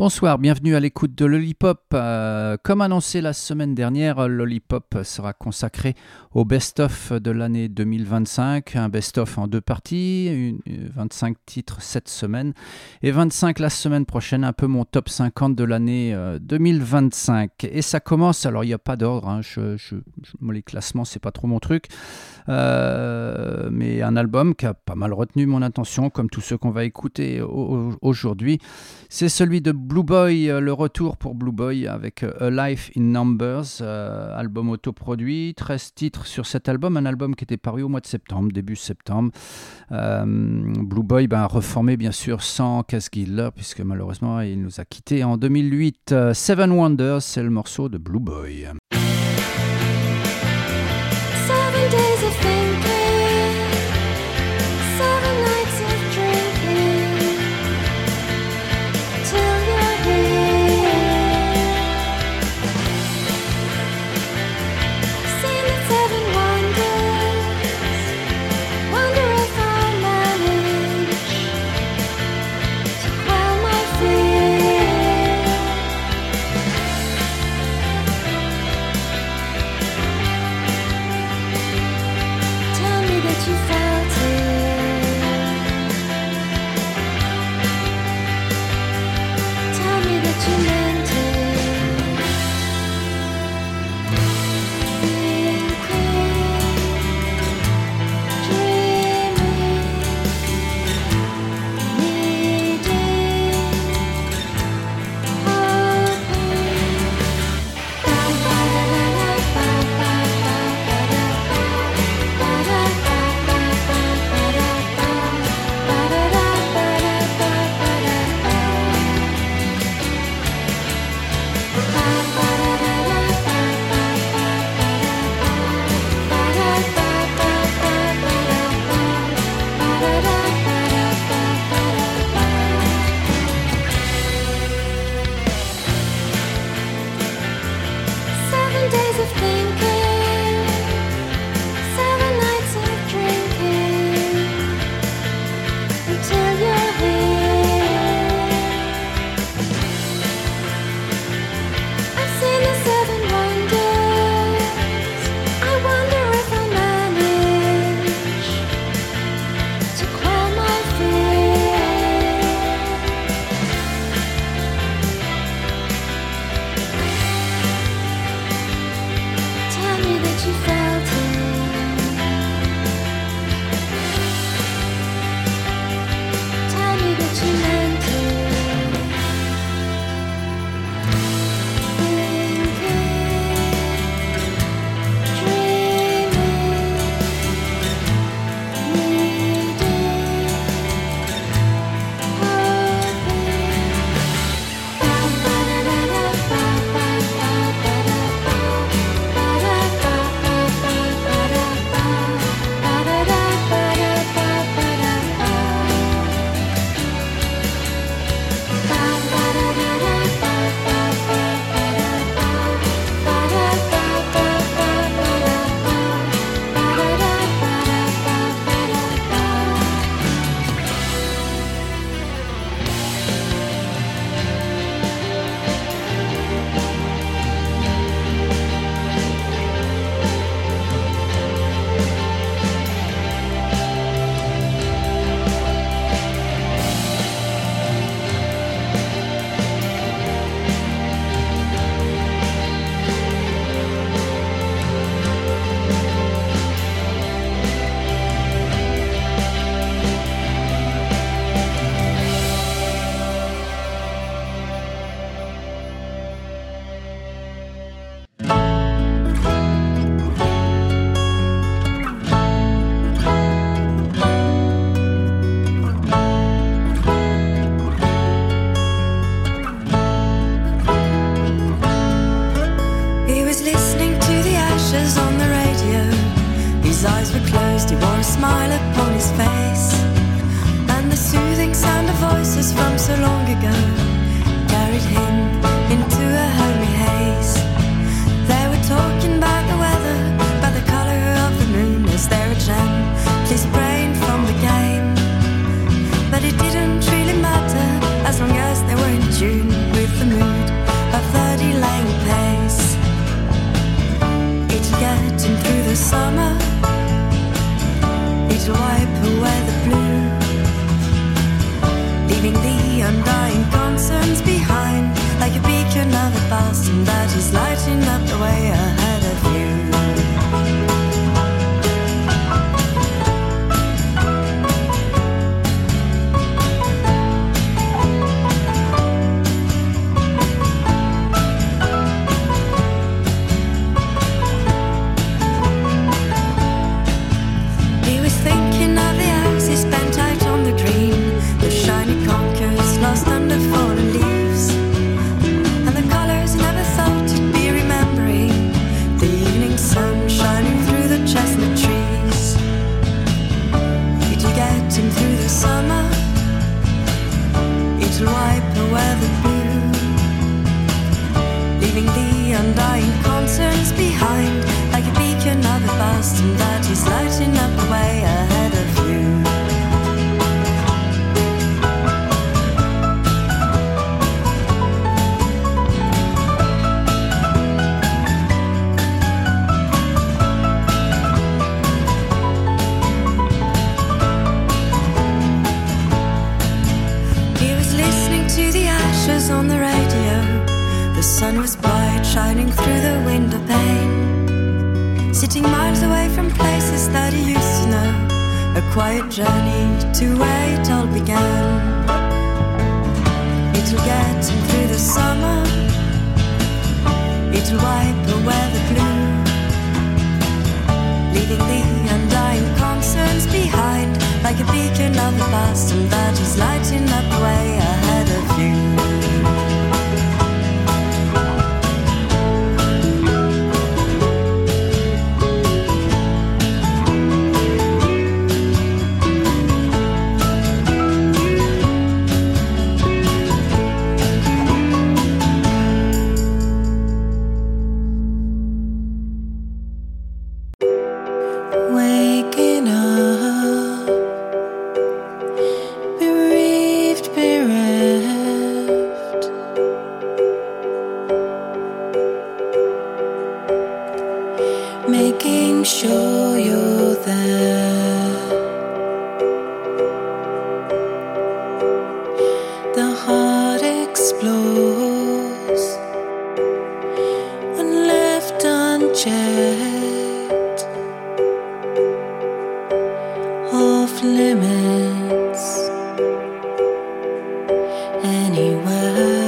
Bonsoir, bienvenue à l'écoute de Lollipop. Comme annoncé la semaine dernière, Lollipop sera consacré au best-of de l'année 2025, un best-of en deux parties, 25 titres cette semaine et 25 la semaine prochaine, un peu mon top 50 de l'année 2025. Et ça commence, alors il n'y a pas d'ordre, hein, moi, les classements c'est pas trop mon truc, mais un album qui a pas mal retenu mon attention, comme tous ceux qu'on va écouter aujourd'hui. C'est celui de Blue Boy, le retour pour Blue Boy avec A Life in Numbers, album autoproduit, 13 titres sur cet album, un album qui était paru au mois de septembre, début septembre. Blue Boy a reformé bien sûr sans Cass Giller, puisque malheureusement il nous a quittés en 2008. Seven Wonders, c'est le morceau de Blue Boy. 7 days of thinking, 7 nights of drinking, till you're here. Seen the 7 wonders, wonder if I'll manage to quell my fear. Tell me that you felt it. Tell me that you meant it. Thinking, dreaming, needing, Seven days of thinking, 7 nights of drinking, until you're here. I've seen the 7 wonders. I wonder if I'll manage to quell my fear. Tell me that you felt it. Tell me that you meant it. Thinking, dreaming, He was listening to the Ashes on the radio. His eyes were closed, he wore a smile upon his face, and the soothing sound of voices from so long ago carried him into a homey haze. They were talking about the weather, about the colour of the moon as they were gently spraying from the game. But it didn't really matter as long as they were in tune with shining through the window pane, sitting miles away from places that he used to know, a quiet journey to where it all began. It'll get him through the summer, it'll wipe away the blue, leaving the undying concerns behind, like a beacon of the past, and that is lighting up the way ahead of you. Making sure you're there. The heart explores when left unchecked, off limits anywhere.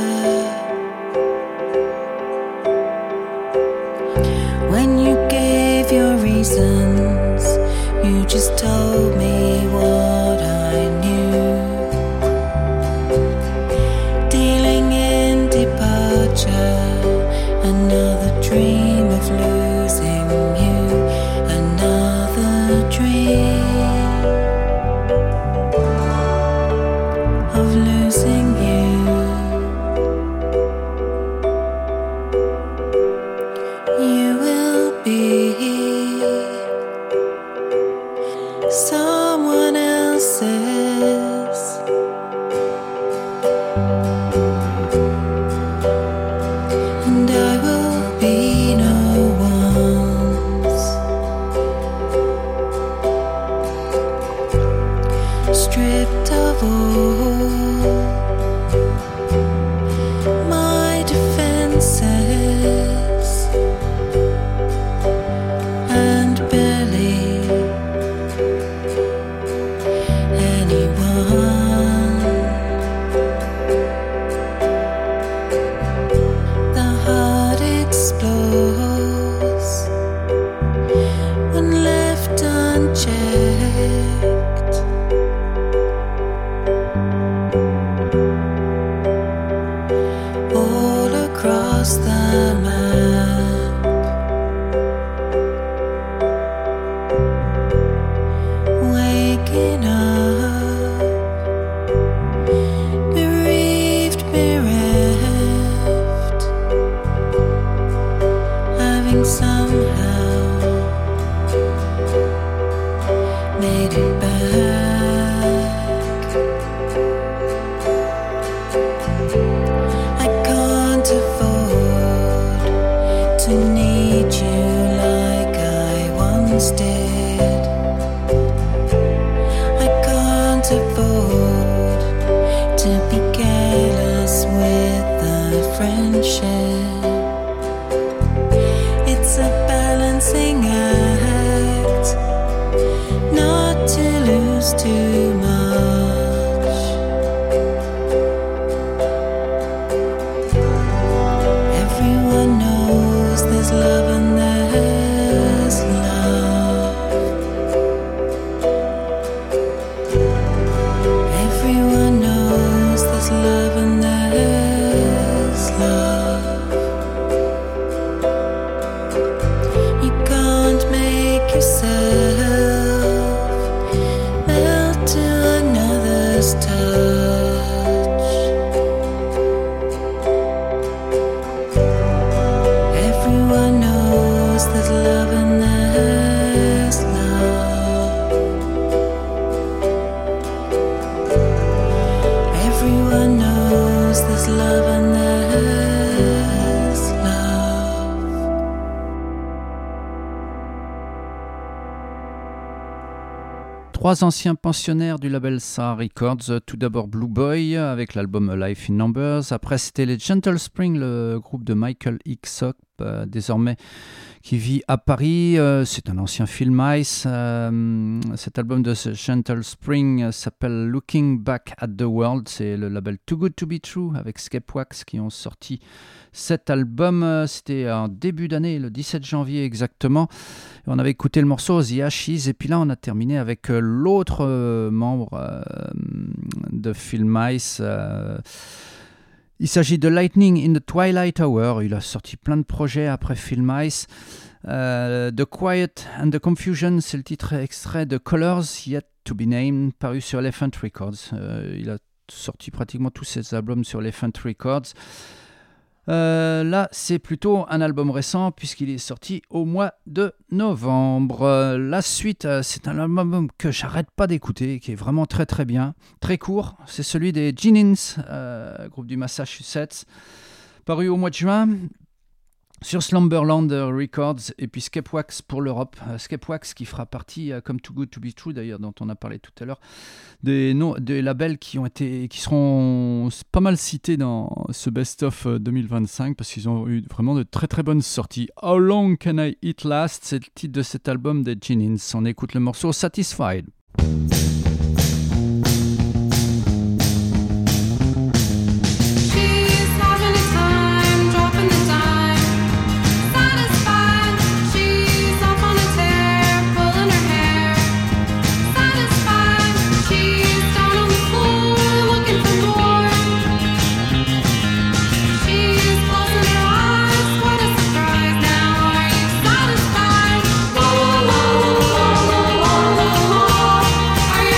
When you gave your reasons, you just told me what I knew. Dealing in departure, another dream of losing you, another dream of losing you. You will be someone else's, and I will be no one's. Stripped of all my defenses, and barely anyone. The heart explodes when left unchecked. All across the map, waking up, bereaved, bereft, having somehow made it back. I can't afford to need you like I once did. I can't afford to be careless with the friendship. It's a balancing act, not to lose too much. Everyone knows there's love and there's love. 3 anciens pensionnaires du label Star Records. Tout d'abord Blue Boy avec l'album A Life in Numbers. Après c'était les Gentle Spring, le groupe de Michael Hicksock, désormais qui vit à Paris. C'est un ancien Phil Mice. Cet album de Gentle Spring s'appelle Looking Back at the World. C'est le label Too Good to Be True avec Skepwax qui ont sorti cet album. C'était en début d'année, le 17 janvier exactement. On avait écouté le morceau The Ashes et puis là on a terminé avec l'autre membre de Phil Mice. Il s'agit de Lightning in the Twilight Hour. Il a sorti plein de projets après Phil Mice. The Quiet and the Confusion, c'est le titre extrait de Colors Yet to be Named, paru sur Elephant Records. Il a sorti pratiquement tous ses albums sur Elephant Records. Là, c'est plutôt un album récent puisqu'il est sorti au mois de novembre. La suite, c'est un album que j'arrête pas d'écouter, qui est vraiment très très bien, très court. C'est celui des Ginins, groupe du Massachusetts, paru au mois de juin sur Slumberland Records, et puis Skepwax pour l'Europe. Skepwax qui fera partie, comme Too Good to Be True d'ailleurs, dont on a parlé tout à l'heure, des labels qui seront pas mal cités dans ce best-of 2025 parce qu'ils ont eu vraiment de très très bonnes sorties. How Long Can I It Last, c'est le titre de cet album des Ginins. On écoute le morceau Satisfied. Are you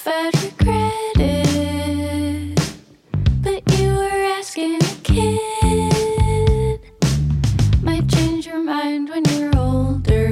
if I'd regret it. But you were asking a kid. Might change your mind when you're older,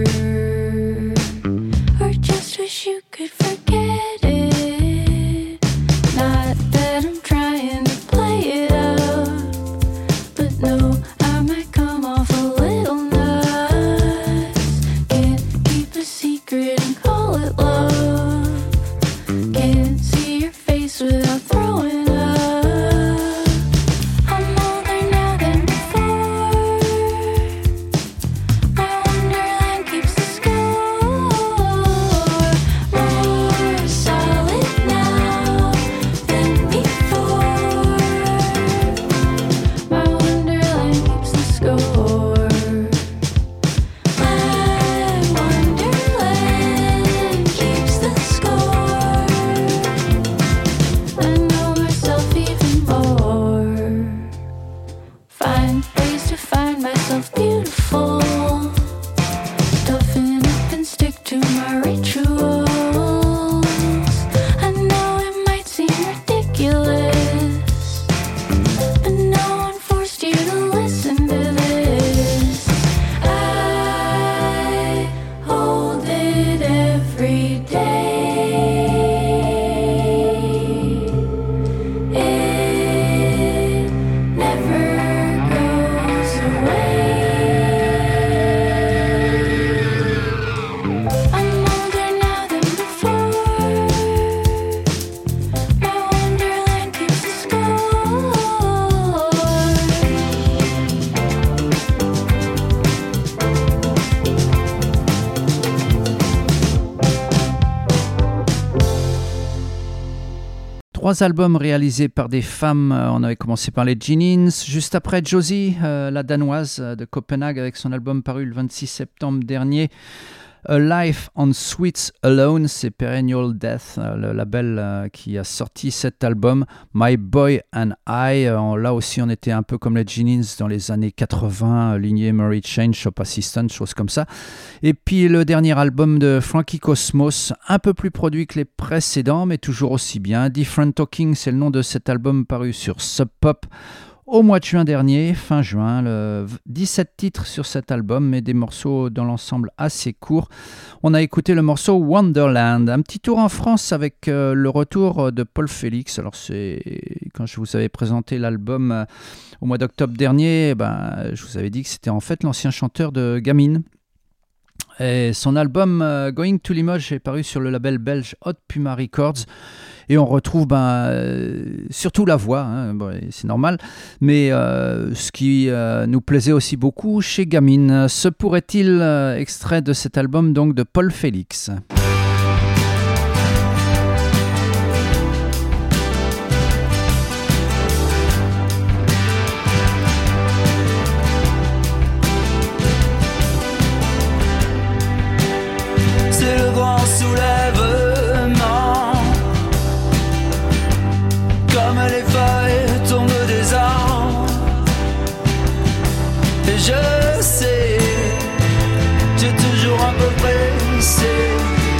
or just wish you could forget it. Not that I'm trying to play it up, but no, I might come off a little nuts. Can't keep a secret and call it love. Can't see your face without throwing up. I'm older now than before. My wonderland keeps the score. More solid now than before. My wonderland keeps the score. My wonderland keeps the score. I know myself even more. Find ways to find myself beautiful. Toughen up and stick to my rituals. I know it might seem ridiculous, but no one forced you to listen to this. I hold it every day. It never goes away. I'm older now than before. My wonderland keeps the score. Trois albums réalisés par des femmes. On avait commencé par les Jeanines. Juste après, Josie, la danoise de Copenhague, avec son album paru le 26 septembre dernier. A Life on Sweets Alone, c'est Perennial Death, le label qui a sorti cet album. My Boy and I, là aussi on était un peu comme les Jeanines dans les années 80, lignée Murray Chain, Shop Assistant, choses comme ça. Et puis le dernier album de Frankie Cosmos, un peu plus produit que les précédents, mais toujours aussi bien. Different Talking, c'est le nom de cet album paru sur Sub Pop au mois de juin dernier, fin juin. 17 titres sur cet album, mais des morceaux dans l'ensemble assez courts. On a écouté le morceau Wonderland. Un petit tour en France avec le retour de Paul Félix. Alors c'est quand je vous avais présenté l'album au mois d'octobre dernier, je vous avais dit que c'était en fait l'ancien chanteur de Gamine. Et son album Going to Limoges est paru sur le label belge Hot Puma Records. Et on retrouve surtout la voix, c'est normal, mais ce qui nous plaisait aussi beaucoup chez Gamine. Se pourrait-il extrait de cet album donc de Paul Félix. C'est le grand soulèvement, comme les feuilles tombent des arbres. Et je sais, j'ai toujours un peu pressé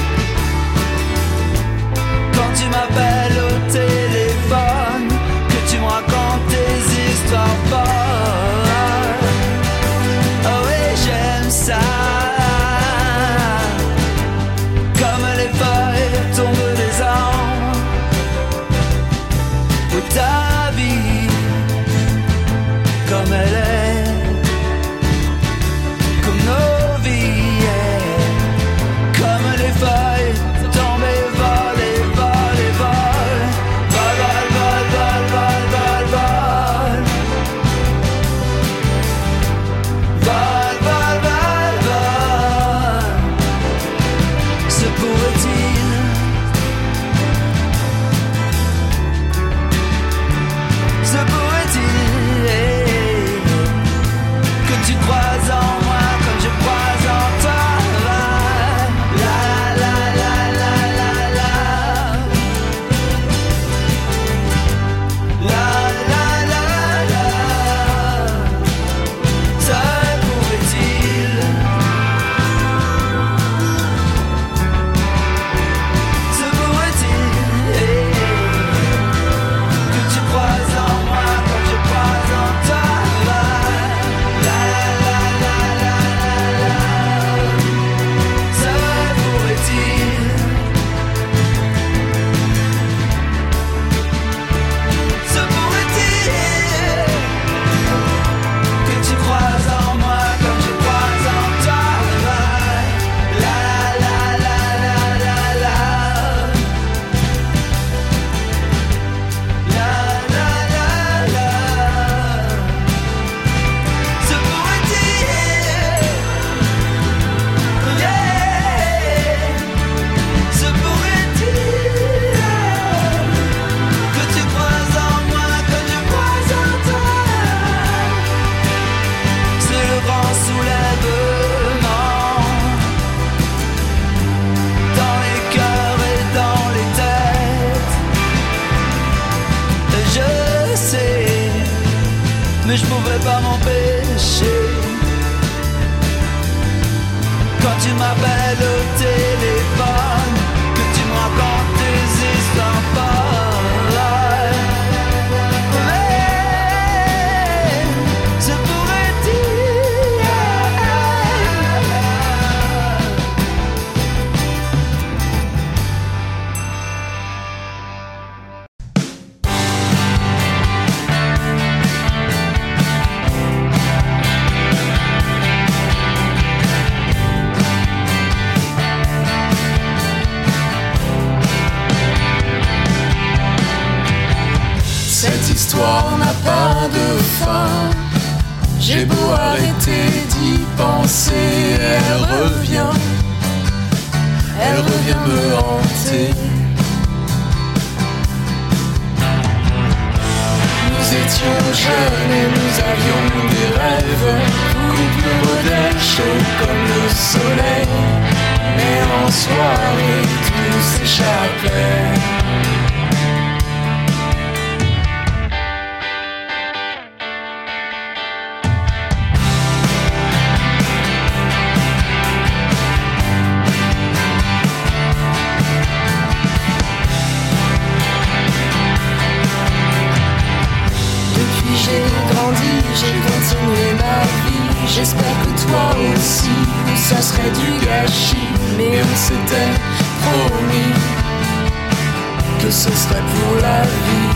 J'ai beau arrêter d'y penser, elle revient me hanter. Nous étions jeunes et nous avions des rêves, couple modèle chaud comme le soleil, mais en soirée tout s'échappait. J'ai grandi, j'ai continué ma vie. J'espère que toi aussi, ça serait du gâchis. Mais on s'était promis que ce serait pour la vie.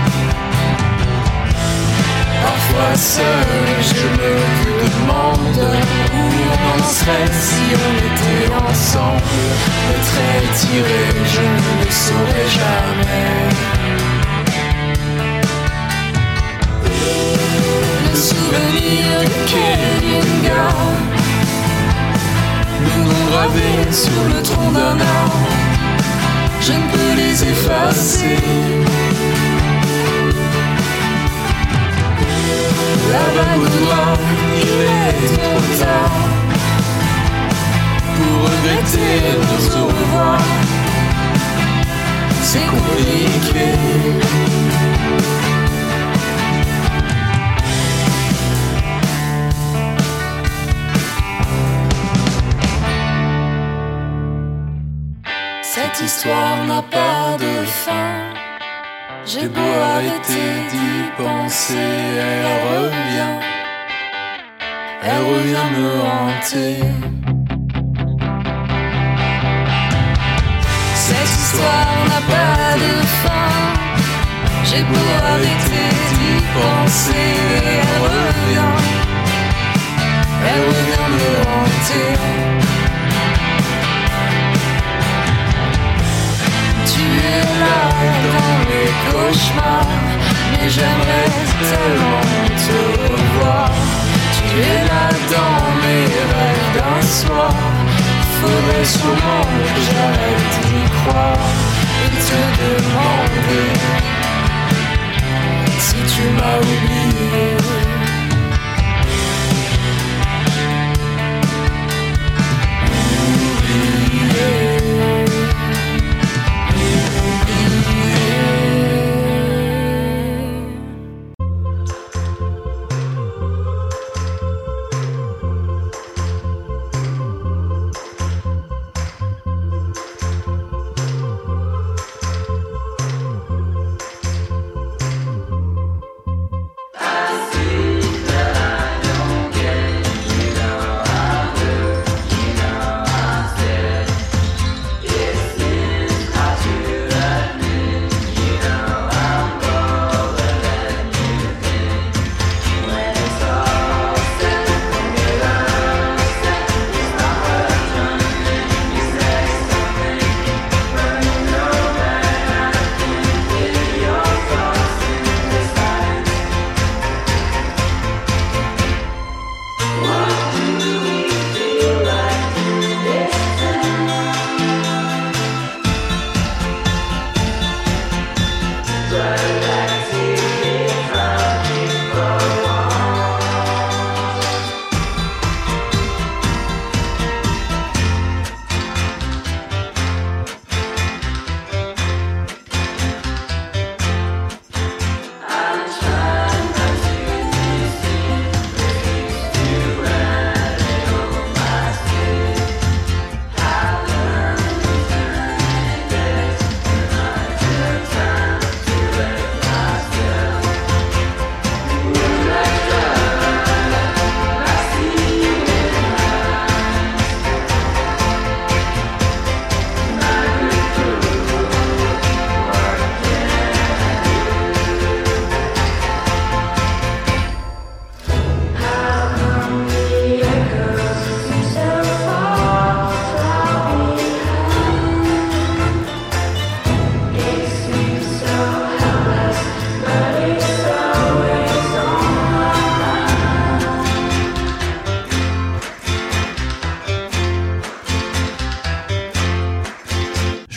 Parfois seul, je me demande où on en serait si on était ensemble. Le trait tiré, je ne le saurais jamais. Souvenirs de Kenninga, nous noms gravés sur le tronc d'un arbre, je ne peux les effacer. La bague au doigt, il est trop tard pour regretter nos au revoir. C'est compliqué. Cette histoire n'a pas de fin. J'ai beau arrêter d'y penser, elle revient me hanter. Cette histoire n'a pas de fin. J'ai beau arrêter d'y penser, elle revient me hanter. Tu es là dans mes cauchemars, mais j'aimerais tellement te revoir. Tu es là dans mes rêves d'un soir. Faudrait sûrement que j'arrête d'y croire et te demander si tu m'as oublié.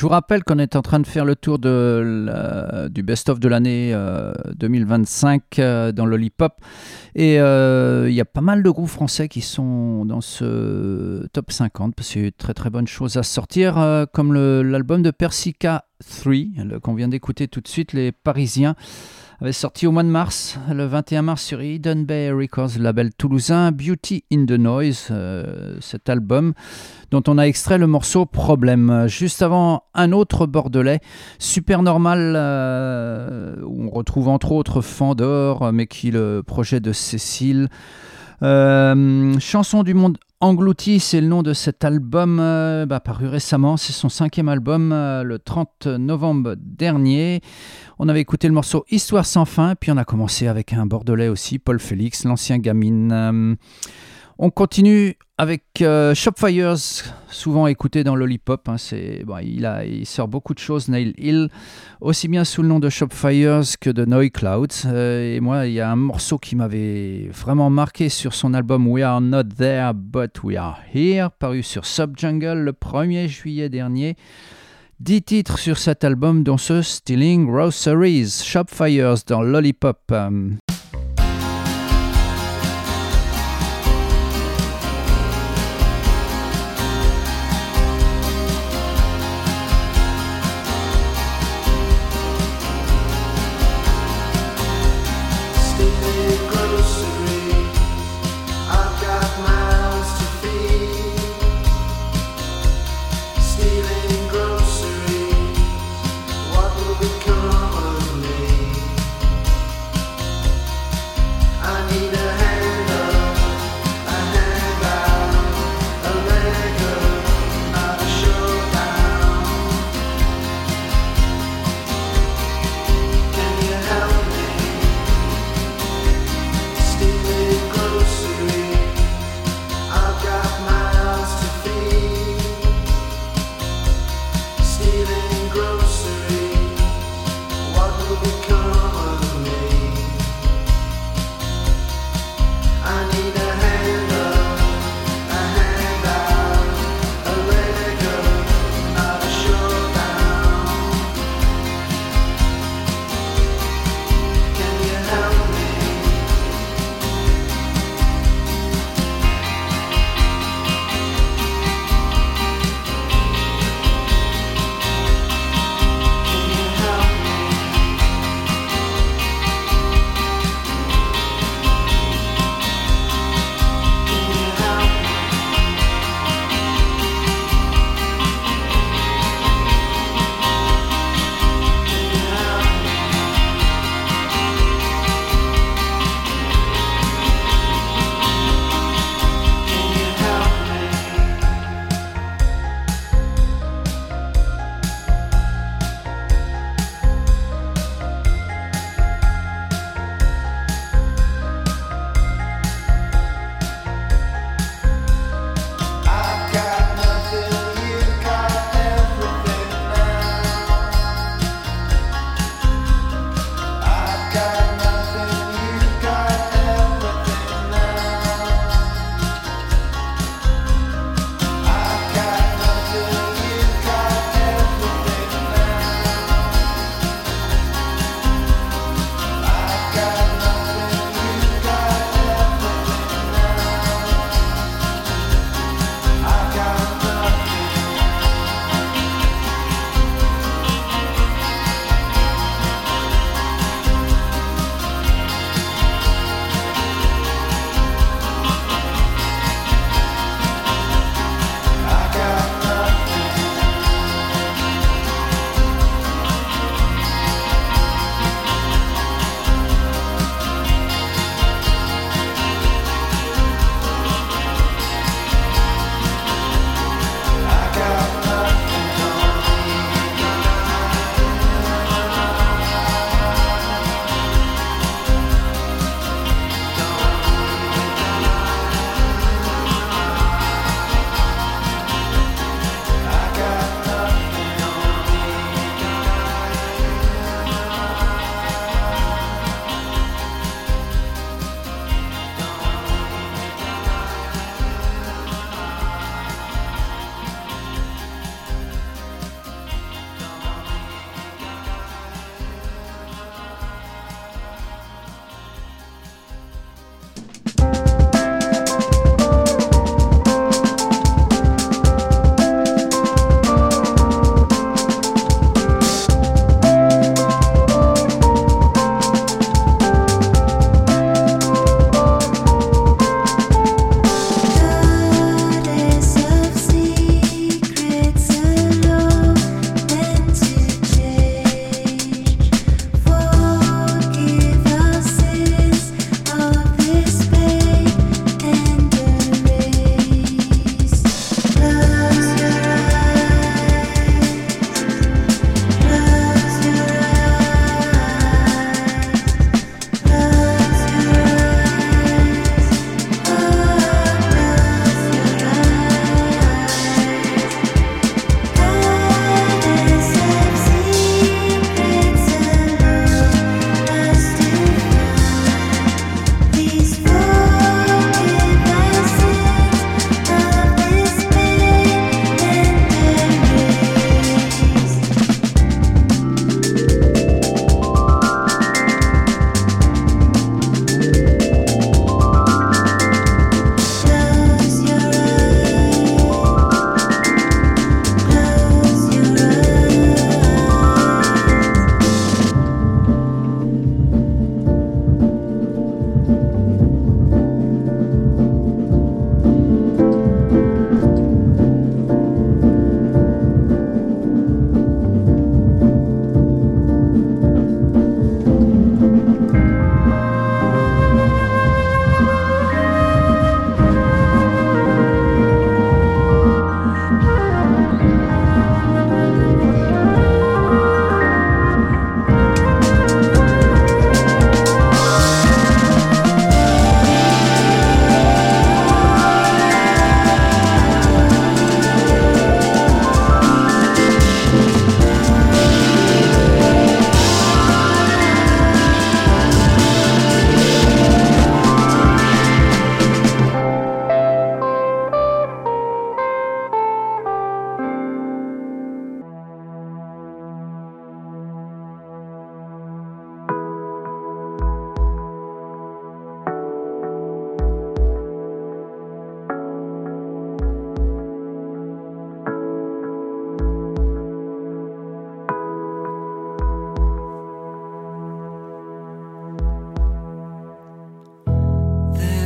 vous rappelle qu'on est en train de faire le tour du best-of de l'année 2025 dans Lollipop. Et il y a pas mal de groupes français qui sont dans ce top 50, parce qu'il y a eu de très très bonnes choses à sortir, comme l'album de Persica 3, qu'on vient d'écouter tout de suite, les Parisiens, avait sorti au mois de mars, le 21 mars sur Hidden Bay Records, label toulousain, Beauty in the Noise, cet album dont on a extrait le morceau Problème. Juste avant, un autre bordelais, Super Normal, où on retrouve entre autres Fandor, mais qui est le projet de Cécile. Chanson du monde englouti, c'est le nom de cet album paru récemment, c'est son 5e album, le 30 novembre dernier. On avait écouté le morceau Histoire sans fin, puis on a commencé avec un bordelais aussi, Paul Félix, l'ancien Gamine. On continue avec Shopfires, souvent écouté dans Lollipop. Il sort beaucoup de choses, Nail Hill, aussi bien sous le nom de Shopfires que de Noise Clouds. Et moi, il y a un morceau qui m'avait vraiment marqué sur son album We Are Not There But We Are Here, paru sur Subjungle le 1er juillet dernier. 10 titres sur cet album, dont ce Stealing Groceries, Shopfires dans Lollipop. What will become of me?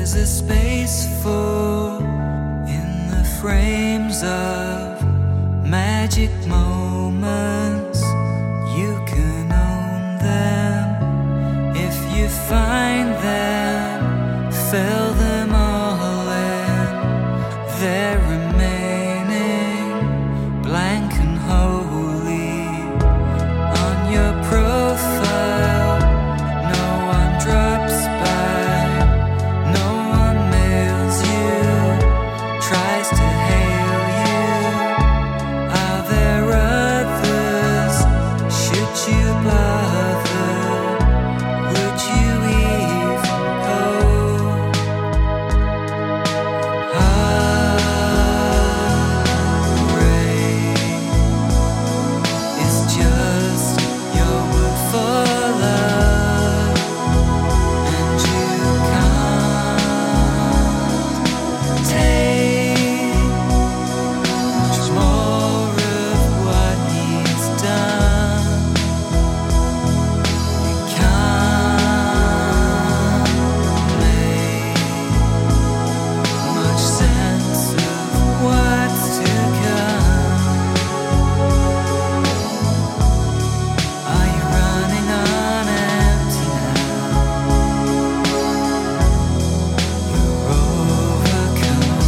there's a space for in the frames of magic moments. You can own them if you find them, fill them all in. They're remaining blank and holy on your profile. No one drops by, no one mails you, tries to hail you. Are there others? Should you bother? Would you even go? Heartbreak is just your word for love, and you can't take much more of what he's done. You can't make much sense of what's to come. Are you running on empty now? You're overcome.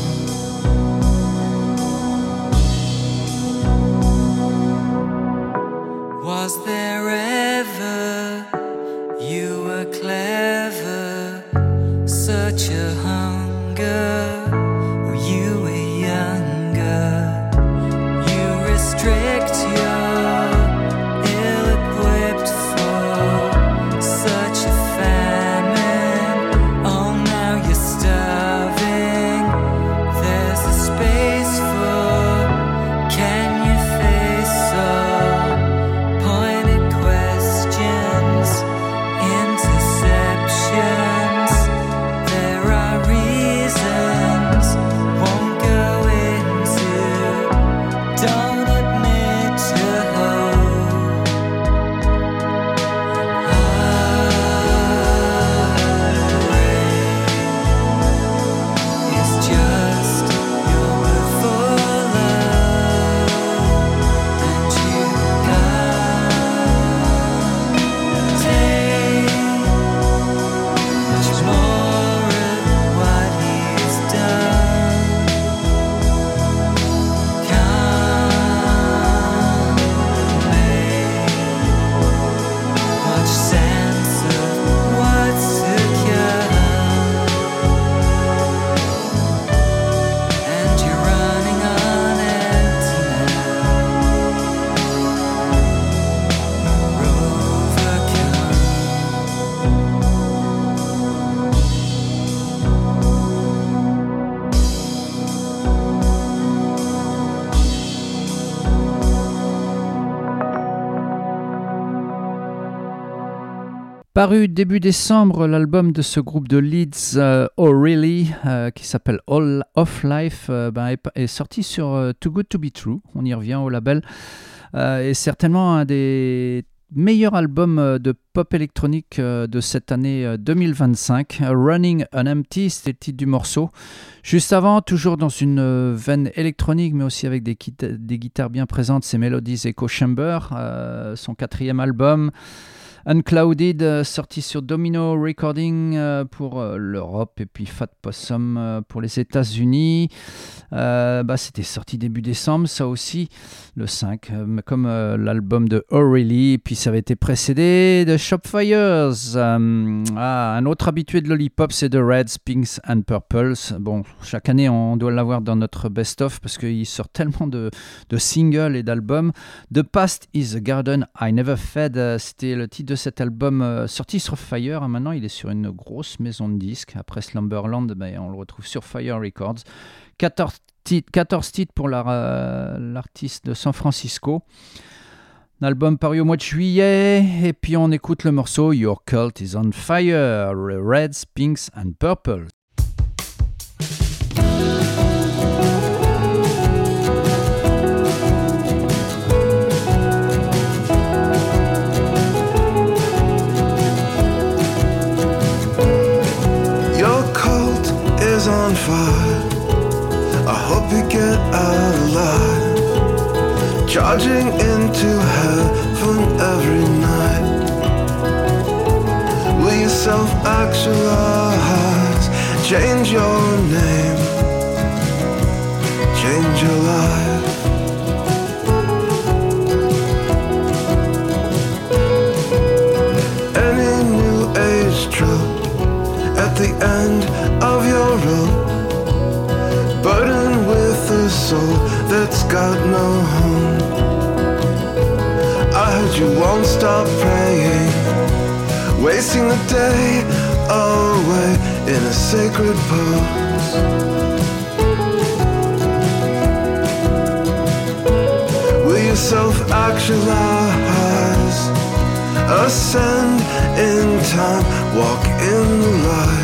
Was there ever you were clever, such a hunger, or you were younger? You restrict your ill-equipped for such a famine. Oh, now you're starving. There's a space for, can you face all pointed questions, interceptions? There are reasons, won't go into, don't admit to hope. Heartbreak is just your word for love, and you can't take much more of what he's done. Can't make much sense of what's to come, and you're running on empty now. You're overcome. Paru début décembre, l'album de ce groupe de Leeds, O'Reilly, qui s'appelle All of Life, est sorti sur Too Good To Be True. On y revient au label. Et certainement un des meilleurs albums de pop électronique de cette année 2025. Running on Empty, c'était le titre du morceau. Juste avant, toujours dans une veine électronique, mais aussi avec des guitares bien présentes, c'est Melodies Echo Chamber, son 4e album. Unclouded, sorti sur Domino Recording pour l'Europe, et puis Fat Possum pour les États-Unis. C'était sorti début décembre, ça aussi, le 5, comme l'album de O'Reilly. Et puis ça avait été précédé de Shopfires. Un autre habitué de Lollipop, c'est The Reds, Pinks and Purples. Bon, chaque année, on doit l'avoir dans notre best-of parce qu'il sort tellement de singles et d'albums. The Past is a Garden I Never Fed, c'était le titre de cet album sorti sur Fire. Maintenant, il est sur une grosse maison de disques. Après Slumberland, on le retrouve sur Fire Records. 14 titres pour l'artiste de San Francisco. Un album paru au mois de juillet. Et puis on écoute le morceau Your Cult is on Fire, Reds, Pinks and Purples. Your cult soul that's got no home. I heard you won't stop praying, wasting the day away in a sacred pose. Will you self-actualize, ascend in time, walk in the light?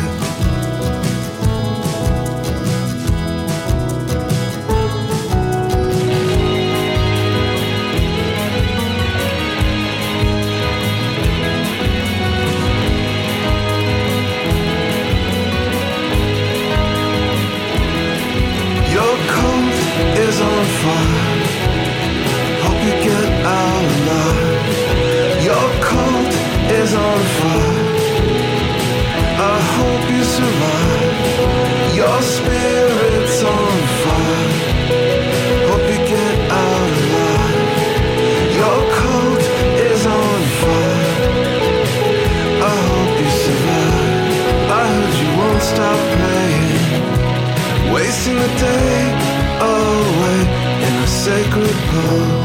Is on fire. Hope you get out alive. Your coat is on fire. I hope you survive. Your spirit's on fire. Hope you get out alive. Your coat is on fire. I hope you survive. I heard you won't stop playing, wasting the day away in a sacred pose.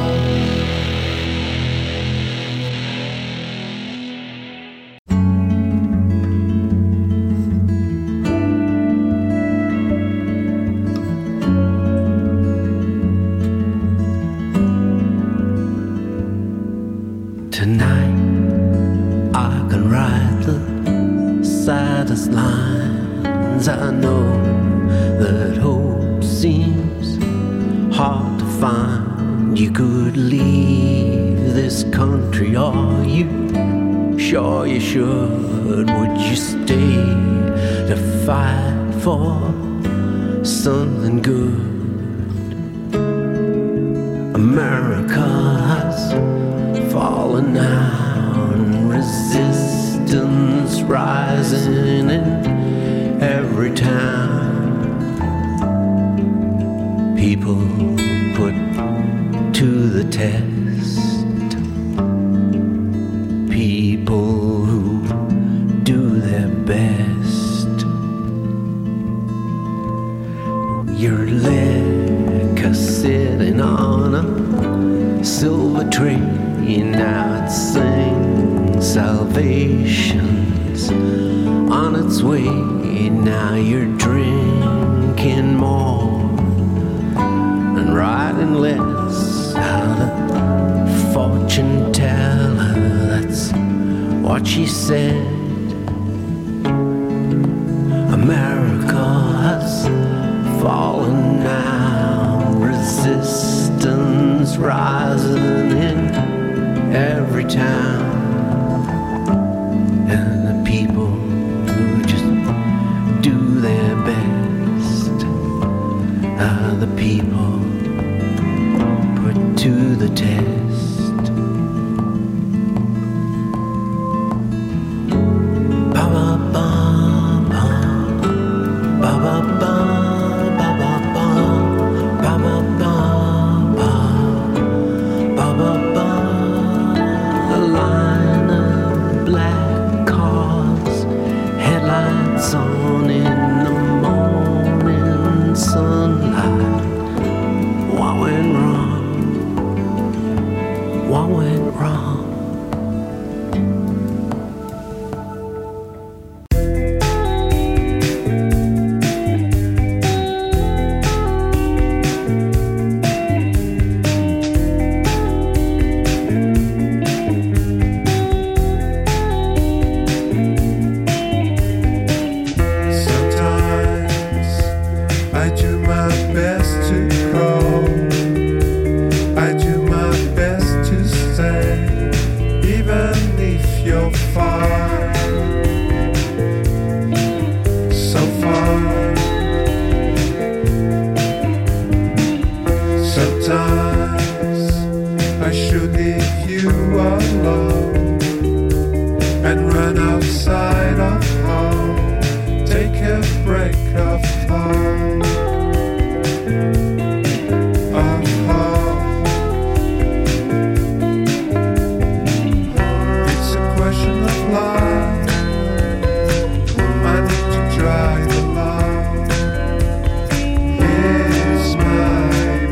Tonight I can write the saddest lines. I know that hope seems hard to find. You could leave this country, are you sure you should? Would you stay to fight for something good? America has fallen now, and resistance rising in every town. People put to the test, people who do their best. Your liquor sitting on a silver tray, now it sings salvation's on its way. Now you're drinking more and writing less. How the fortune teller, that's what she said. America has fallen now, resistance rising in every town, and the people who just do their best are the people put to the test. Ba ba ba ba ba ba ba ba ba ba ba ba ba ba ba ba. A line of black cars, headlights on in the morning sunlight. What went wrong? What went wrong? Dry the line. Here's my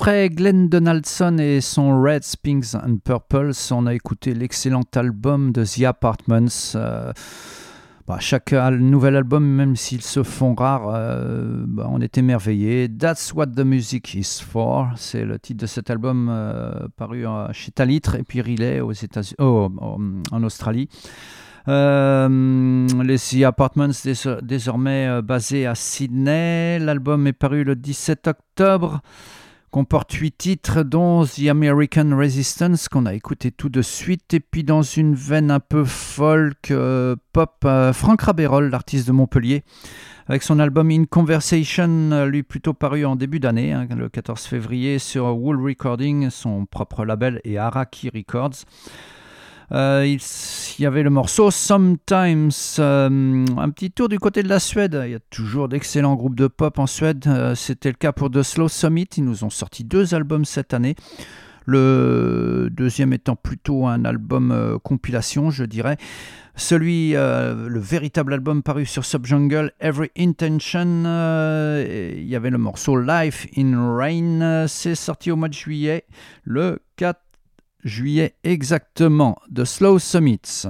Après Glenn Donaldson et son Reds, Pinks and Purples, on a écouté l'excellent album de The Apartments. Chaque nouvel album, même s'ils se font rares, on est émerveillé. That's What the Music Is For, c'est le titre de cet album paru chez Talitre et puis Relay aux États-Unis, en Australie. Les The Apartments désormais basés à Sydney. L'album est paru le 17 octobre. Comporte 8 titres, dont The American Resistance, qu'on a écouté tout de suite. Et puis dans une veine un peu folk, pop, Franck Rabérol, l'artiste de Montpellier, avec son album In Conversation, lui plutôt paru en début d'année, le 14 février, sur Wool Recording, son propre label, et Araki Records. Il y avait le morceau Sometimes. Un petit tour du côté de la Suède. Il y a toujours d'excellents groupes de pop en Suède. C'était le cas pour The Slow Summit. Ils nous ont sorti 2 albums cette année. Le deuxième étant plutôt un album compilation, je dirais. Le véritable album paru sur Subjungle, Every Intention. Il y avait le morceau Life in Rain. C'est sorti au mois de juillet, le 4 juillet exactement, de Slow Summits.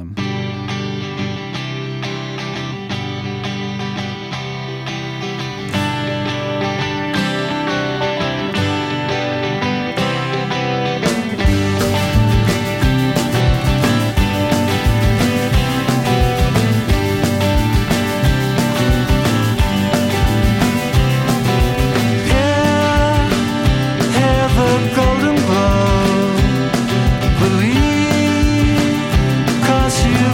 You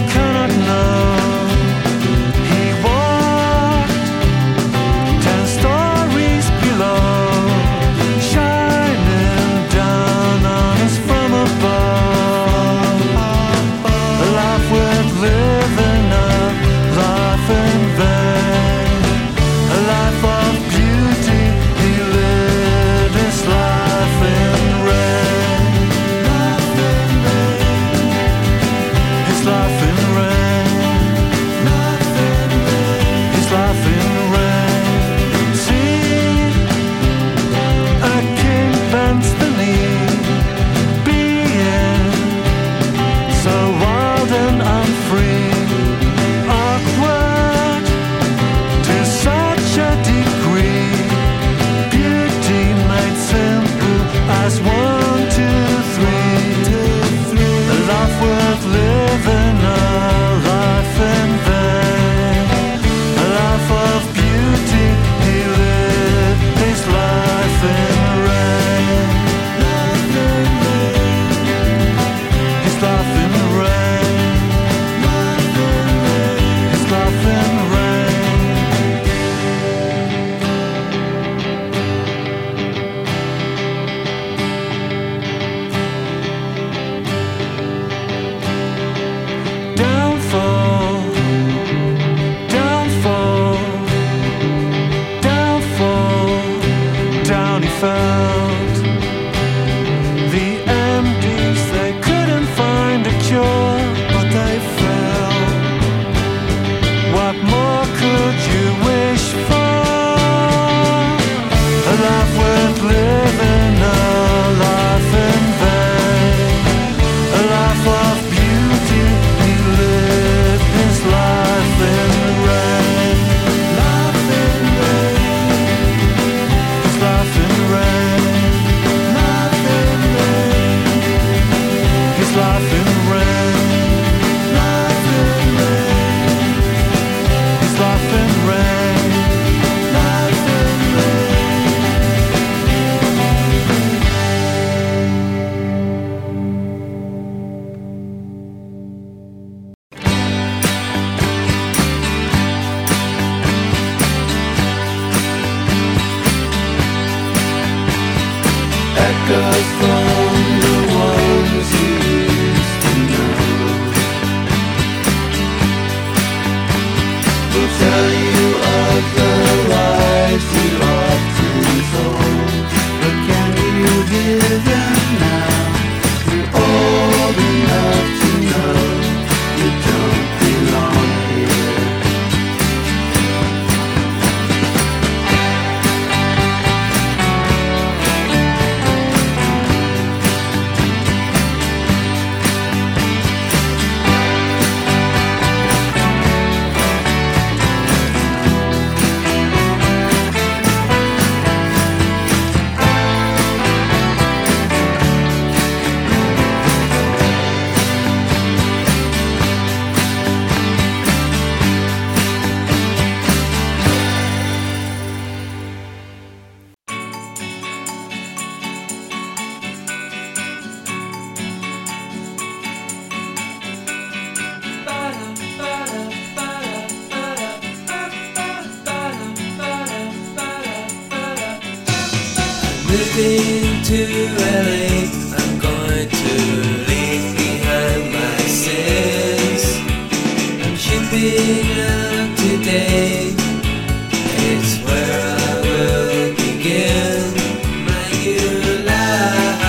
Moving to LA, I'm going to leave behind my sins. I'm shipping out today, it's where I will begin my new life.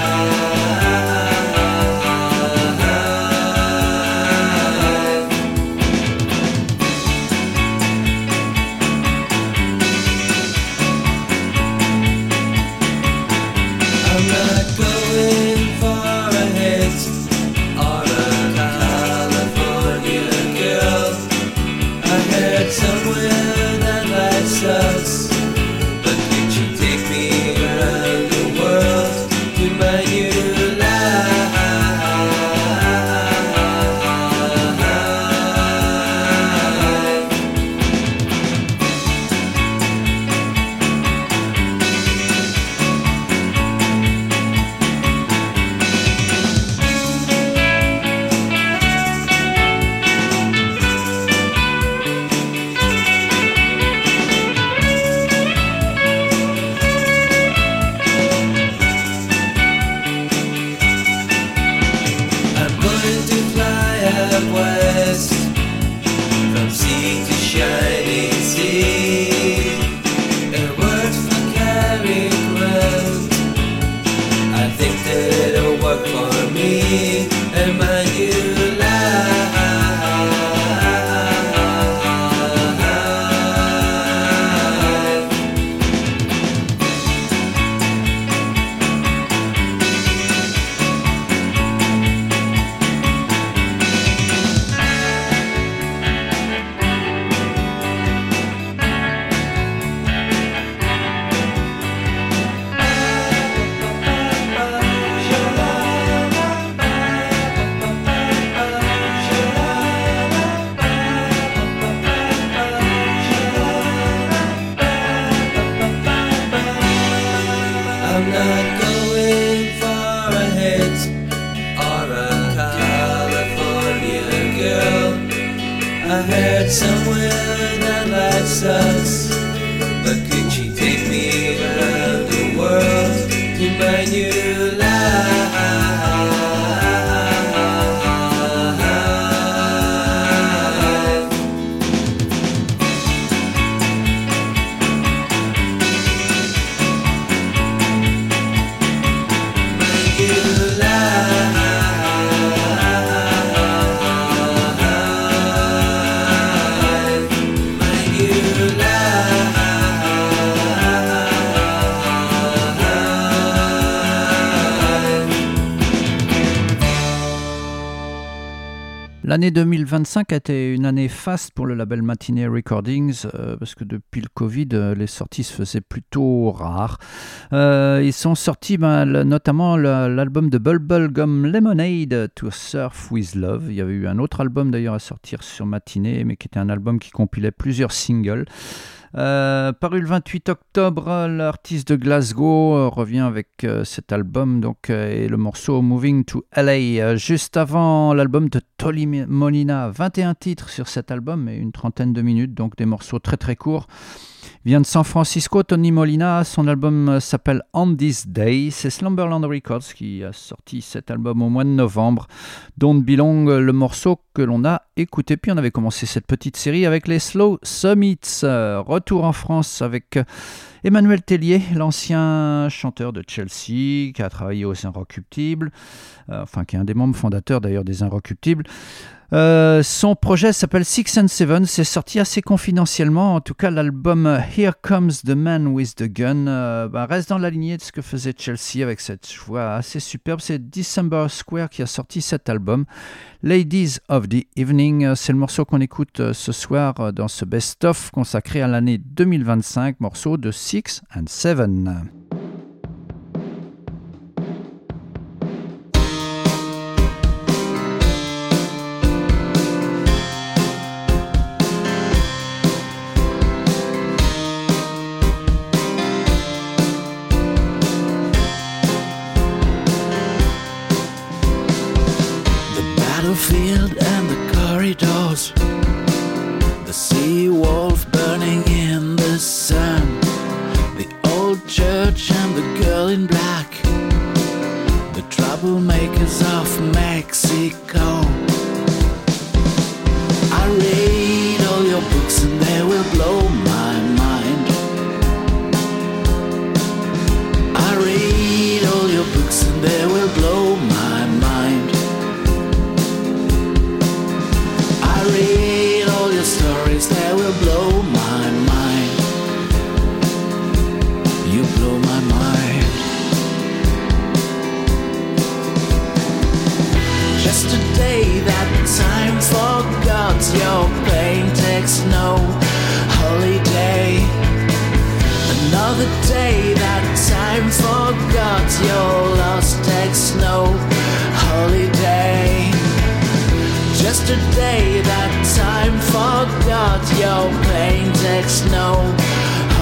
I'm not going for a hit or a California girl. I heard somewhere that life's us, but could you take me around the world to my new life? I'm going to fly out west, from sea to shining sea. A word for carrying round, I think that it'll work for me and my new life. I'm not going for a hit or a California girl. I heard somewhere that life sucks, but could she take me around the world to my new life? L'année 2025 a été une année faste pour le label Matinee Recordings parce que depuis le Covid, les sorties se faisaient plutôt rares. Ils sont sortis notamment l'album de Bubblegum Lemonade, To Surf With Love. Il y avait eu un autre album d'ailleurs à sortir sur Matinee, mais qui était un album qui compilait plusieurs singles. Paru le 28 octobre, l'artiste de Glasgow revient avec cet album et le morceau Moving to LA. Juste avant l'album de Tony Molina, 21 titres sur cet album et une trentaine de minutes, donc des morceaux très très courts. Vient de San Francisco, Tony Molina, son album s'appelle On This Day. C'est Slumberland Records qui a sorti cet album au mois de novembre. Don't Belong, le morceau que l'on a écouté. Puis on avait commencé cette petite série avec les Slow Summits. Retour en France avec Emmanuel Tellier, l'ancien chanteur de Chelsea, qui a travaillé aux Inrecuptibles, qui est un des membres fondateurs d'ailleurs des Inrecuptibles. Son projet s'appelle Six and Seven, c'est sorti assez confidentiellement. En tout cas, l'album Here Comes the Man with the Gun reste dans la lignée de ce que faisait Chelsea avec cette voix assez superbe. C'est December Square qui a sorti cet album. Ladies of the Evening, c'est le morceau qu'on écoute ce soir dans ce best-of consacré à l'année 2025, morceau de Six and Seven. Field and the corridors, the sea wolf burning in the sun, the old church and the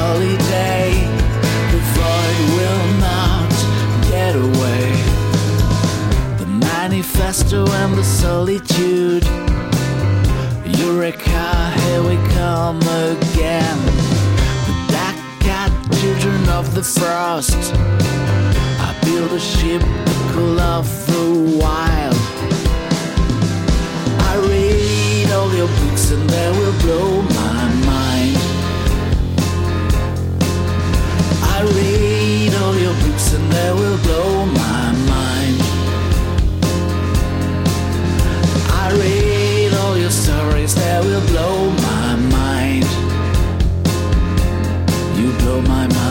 holiday. The void will not get away. The manifesto and the solitude. Eureka, here we come again. The black cat, children of the frost. I build a ship cool of the wild. I read all your books and they will blow my mind. I read all your books and they will blow my mind. I read all your stories, they will blow my mind. You blow my mind.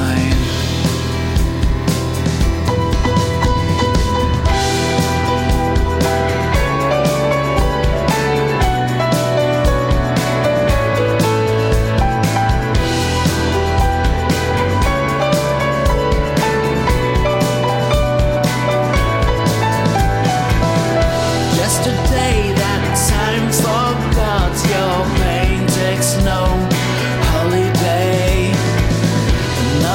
Yesterday that time forgot, your pain takes no holiday.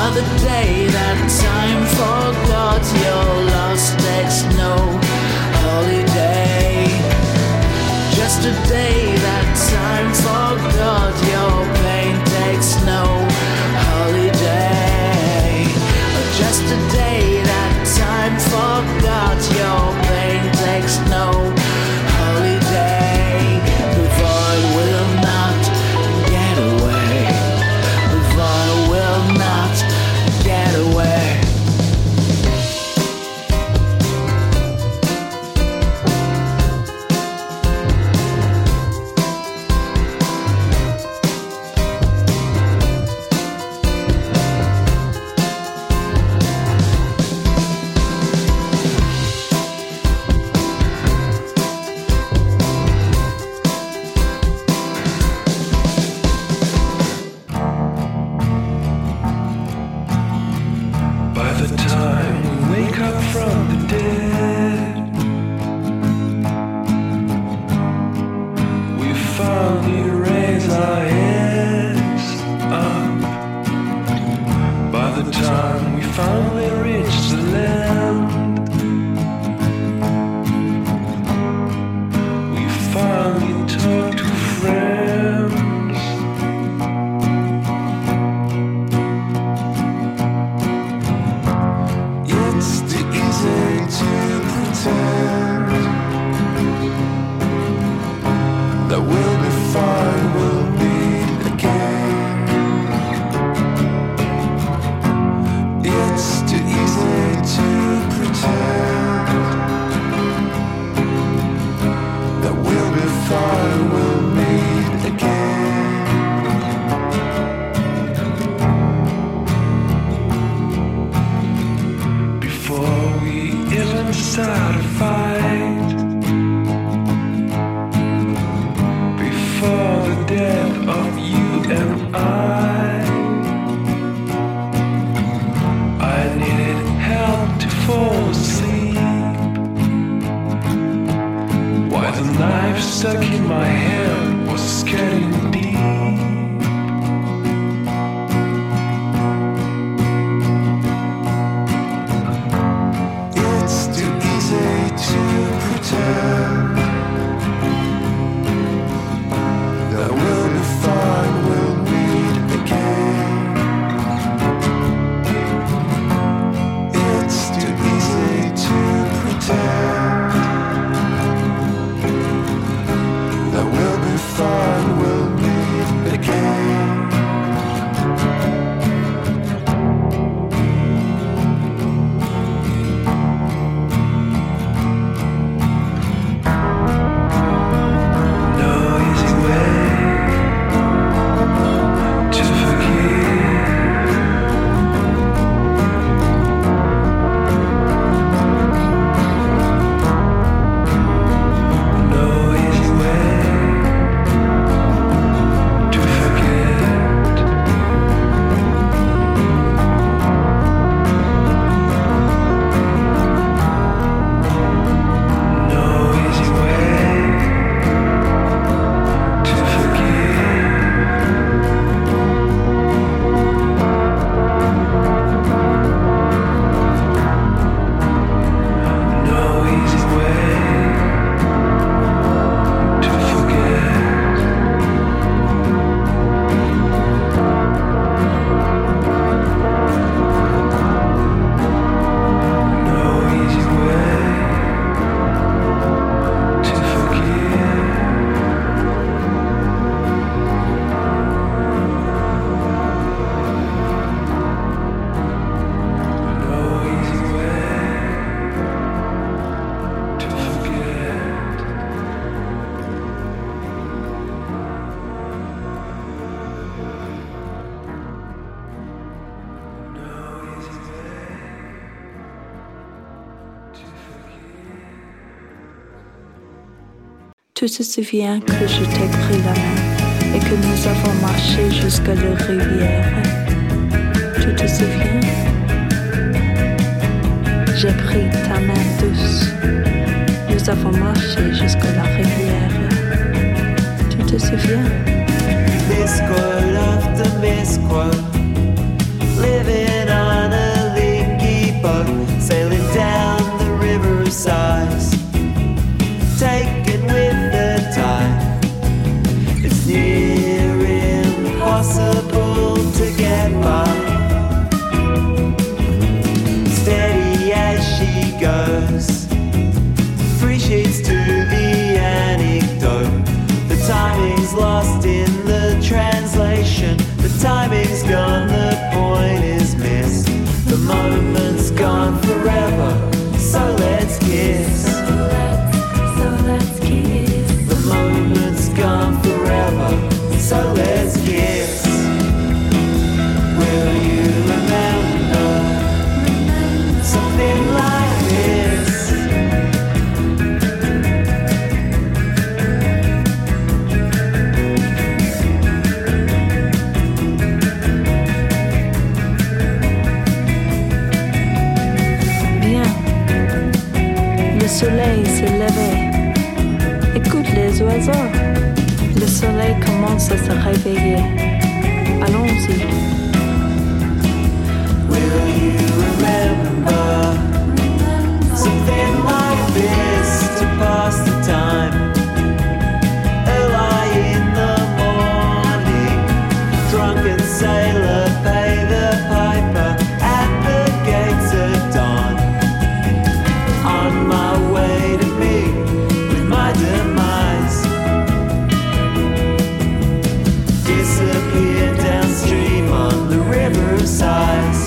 Tu te souviens que je t'ai pris la main et que nous avons marché jusqu'à la rivière. Tu te souviens? J'ai pris ta main douce. Nous avons marché jusqu'à la rivière. Tu te souviens? Misquote after misquote, living on a leaky boat, sailing down the river sighs, taken with the tide. It's near impossible to get by, steady as she goes, free sheets to the anecdote. The timing's lost in the translation. The timing's gone, the point is missed. The moment's gone forever, so let's kiss. So let's kiss. The moment's gone forever, so let's kiss. Will you remember something like this? Le soleil s'est levé. Écoute les oiseaux. Le soleil commence à se réveiller. Allons-y. Will you remember something like this to pass the time? Early in the morning, drunken sailor pay the piper at the gates of dawn. On my way to meet with my demise, disappear downstream on the riverside.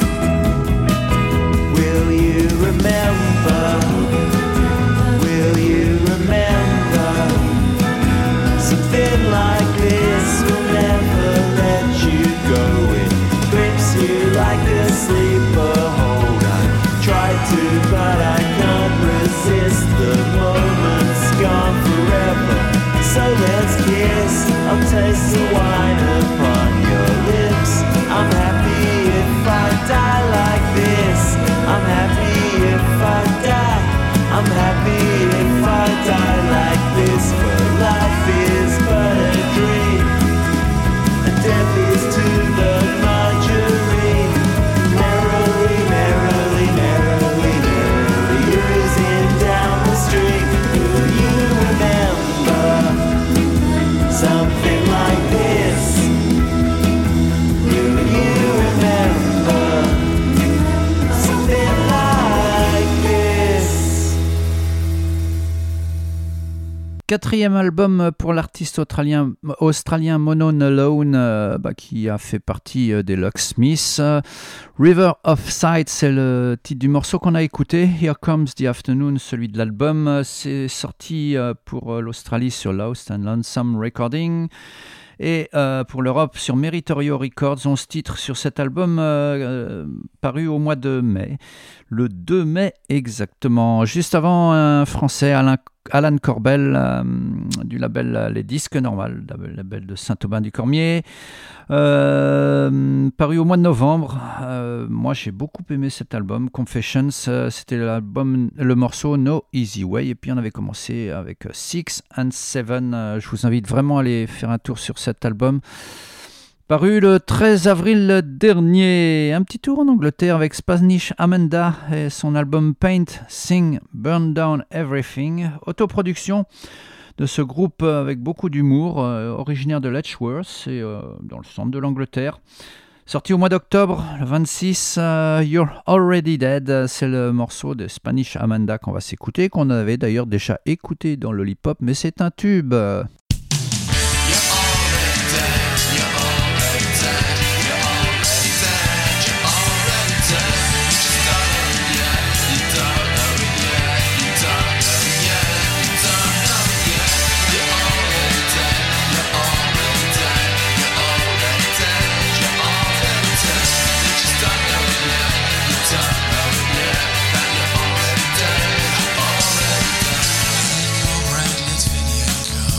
Will you remember? Will you remember? Something like this will never let you go. It grips you like a sleeper hold. I tried to, but I can't resist. The moment's gone forever, so let's kiss. I'll taste the wine upon your lips. I'm happy if I die like this. I'm happy if I die. I'm happy if I die like this. For life is but a dream, and death is to the margarine. Merrily, merrily, merrily, merrily, oozing down the street. Will you remember something like this? Will you remember something like this? Quatrième album pour l'artiste australien Monon Alone, qui a fait partie des Locksmiths. River of Sight, c'est le titre du morceau qu'on a écouté. Here Comes the Afternoon, celui de l'album. C'est sorti pour l'Australie sur Lost and Lonesome Recording. Et pour l'Europe sur Meritorio Records, 11 titres sur cet album paru au mois de mai, le 2 mai exactement. Juste avant, un Français, Alan Corbel, du label Les Disques Normal, label de Saint-Aubin-du-Cormier, paru au mois de novembre. Moi j'ai beaucoup aimé cet album, Confessions, c'était le morceau No Easy Way, et puis on avait commencé avec 6 and 7. Je vous invite vraiment à aller faire un tour sur cet album, paru le 13 avril dernier. Un petit tour en Angleterre avec Spanish Amanda et son album Paint, Sing, Burn Down Everything, autoproduction de ce groupe avec beaucoup d'humour, originaire de Letchworth, et dans le centre de l'Angleterre. Sorti au mois d'octobre, le 26, You're Already Dead, c'est le morceau de Spanish Amanda qu'on va s'écouter, qu'on avait d'ailleurs déjà écouté dans Lollipop, mais c'est un tube. Brandless video girl.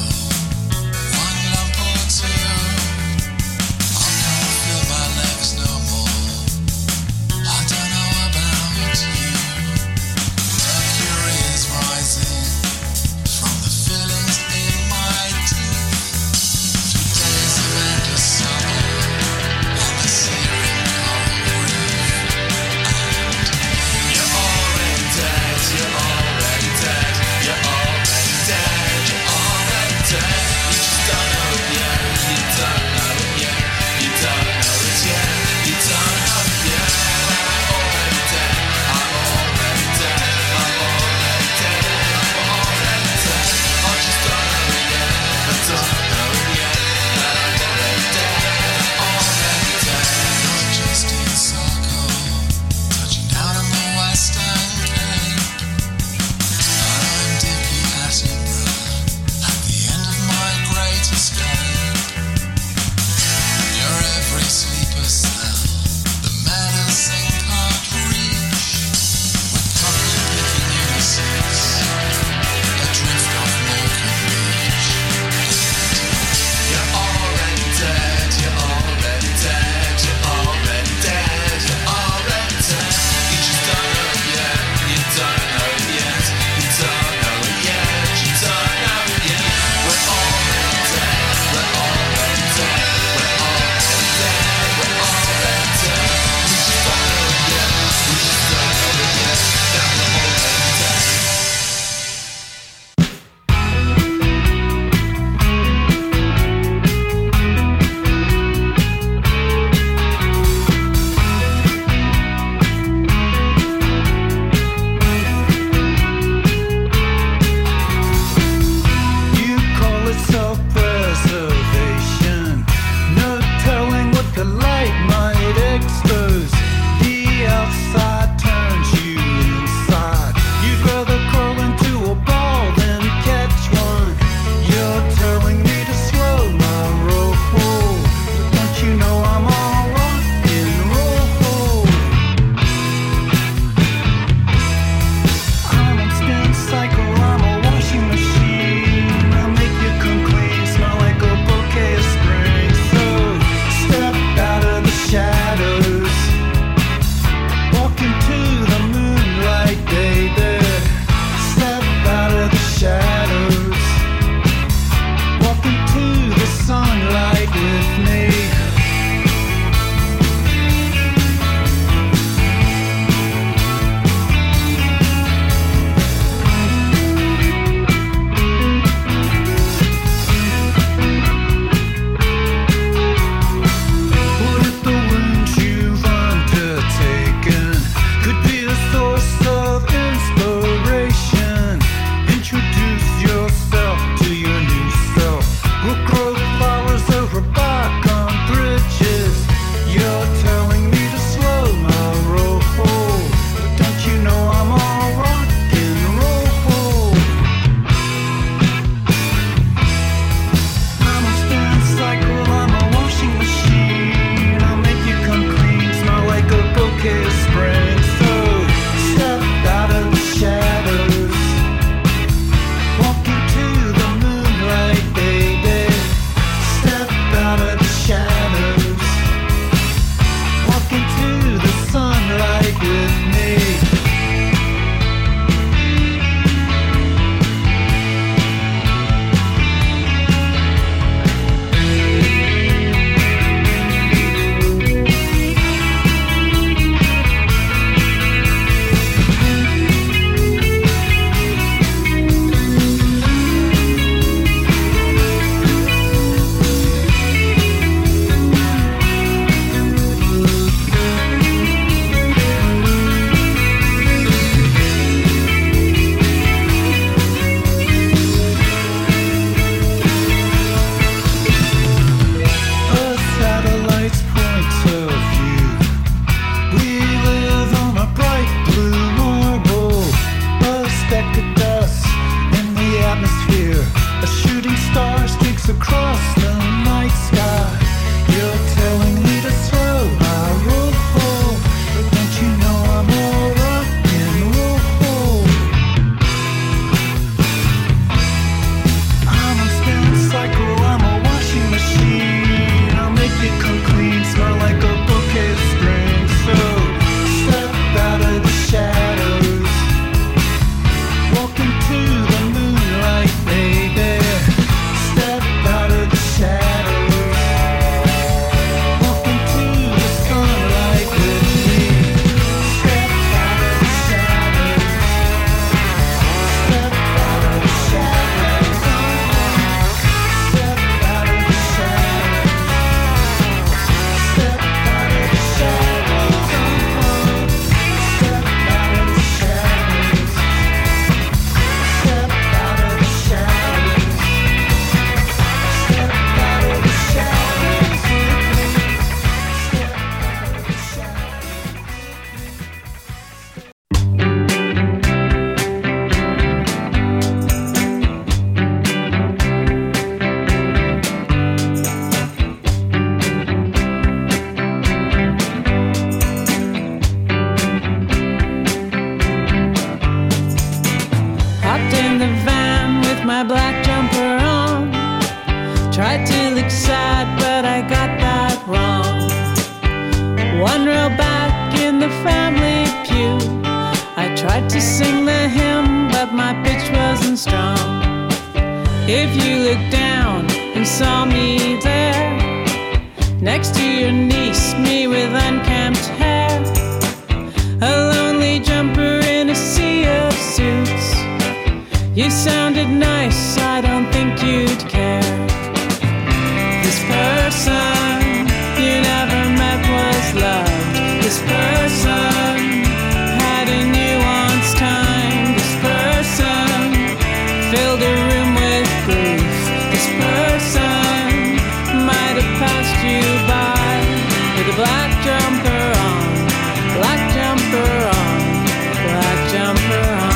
to sing the hymn, but my pitch wasn't strong. If you looked down and saw me there, next to your niece, me with unkempt hair, a lonely jumper in a sea of suits, you sounded nice, I don't think you'd care. This person you never met was loved. This person had a nuanced time. This person filled a room with grief. This person might have passed you by with a black jumper on, black jumper on, black jumper on.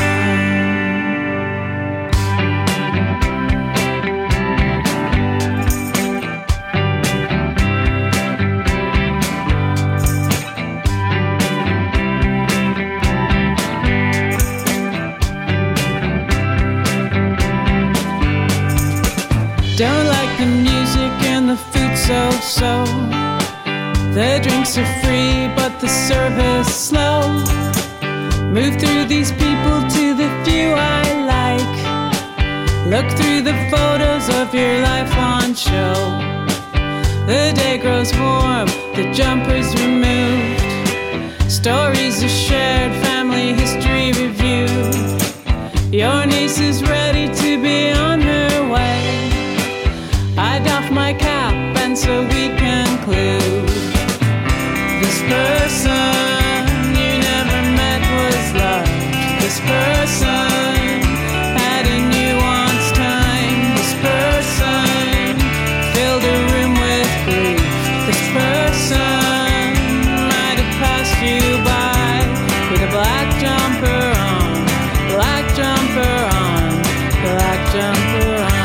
Don't like the music and the food so. The drinks are free but the service slow. Move through these people to the few I like. Look through the photos of your life on show. The day grows warm, the jumper's removed. Stories are shared, family history reviewed. Your niece is ready to be on her way. I doff my cap and so we conclude. This person you never met was loved. This person had a nuanced time. This person filled a room with grief. This person might have passed you by with a black jumper on, black jumper on, black jumper on.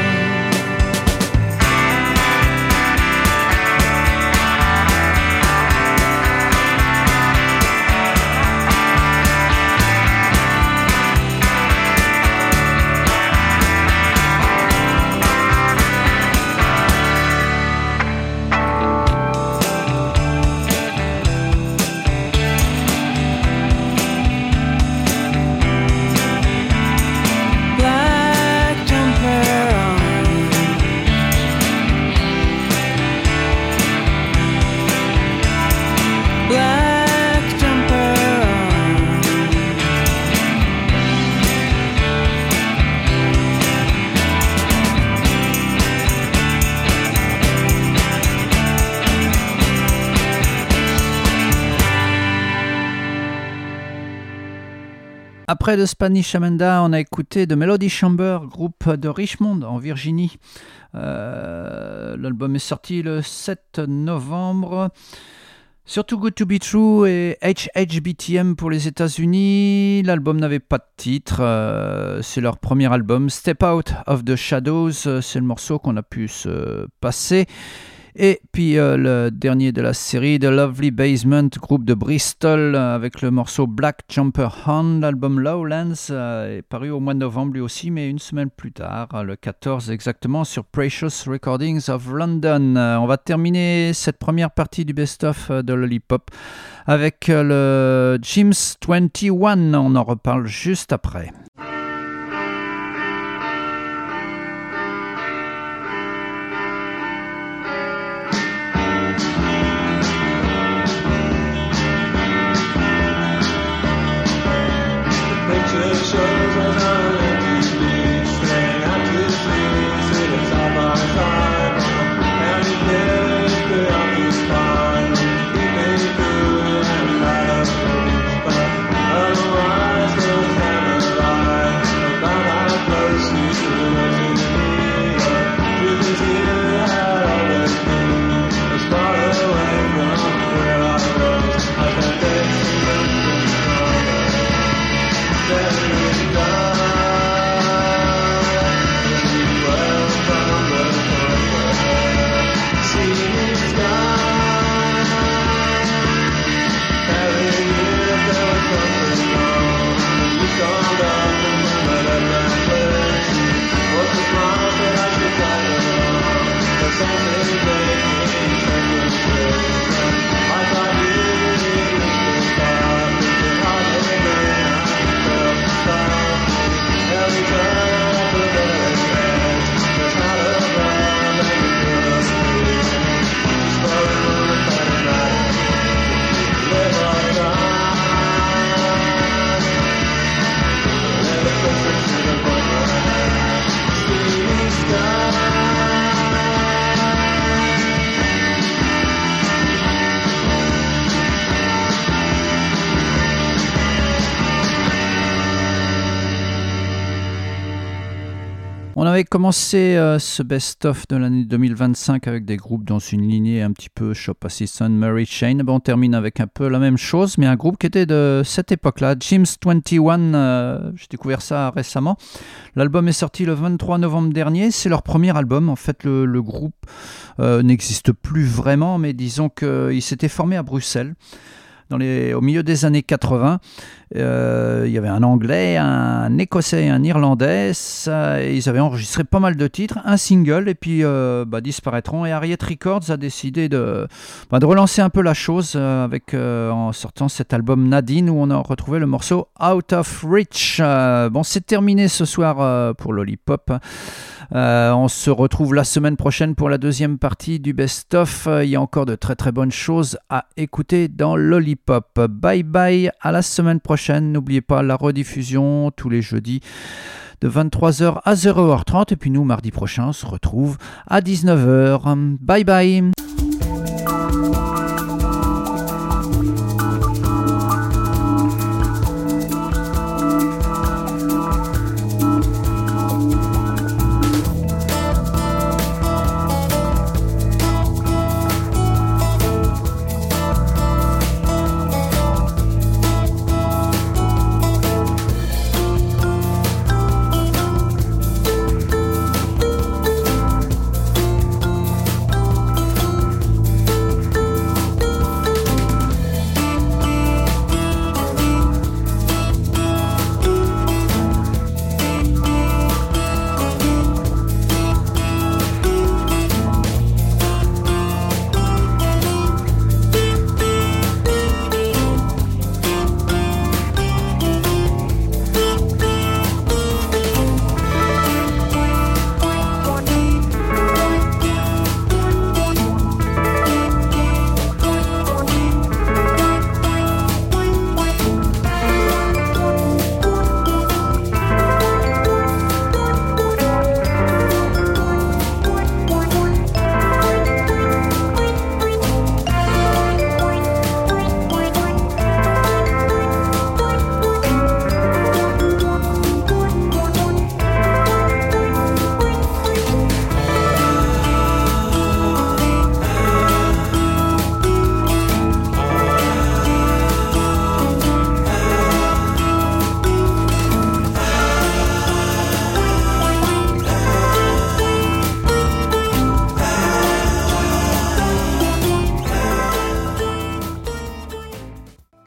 Après de Spanish Amanda, on a écouté The Melody Chamber, groupe de Richmond en Virginie. L'album est sorti le 7 novembre. Sur Too Good To Be True et HHBTM pour les États-Unis, l'album n'avait pas de titre. C'est leur premier album, Step Out of the Shadows. C'est le morceau qu'on a pu se passer. Et puis le dernier de la série, The Lovely Basement, groupe de Bristol, avec le morceau Black Jumper On. L'album Lowlands est paru au mois de novembre lui aussi, mais une semaine plus tard, le 14 exactement, sur Precious Recordings of London. On va terminer cette première partie du best-of de Lollipop avec le Jim's 21. On en reparle juste après. avait commencé ce best-of de l'année 2025 avec des groupes dans une lignée un petit peu Shop Assistant, Mary Chain. On termine avec un peu la même chose, mais un groupe qui était de cette époque-là, James 21. J'ai découvert ça récemment. L'album est sorti le 23 novembre dernier. C'est leur premier album. En fait, le groupe n'existe plus vraiment, mais disons qu'il s'était formé à Bruxelles. Au milieu des années 80, il y avait un Anglais, un Écossais et un Irlandais. Ils avaient enregistré pas mal de titres, un single, et puis disparaîtront. Et Harriet Records a décidé de relancer un peu la chose en sortant cet album Nadine, où on a retrouvé le morceau Out of Reach. C'est terminé ce soir pour Lollipop. On se retrouve la semaine prochaine pour la deuxième partie du best-of. Il y a encore de très très bonnes choses à écouter dans Lollipop. Bye bye, à la semaine prochaine. N'oubliez pas la rediffusion tous les jeudis de 23h à 0h30. Et puis nous, mardi prochain, on se retrouve à 19h. Bye bye.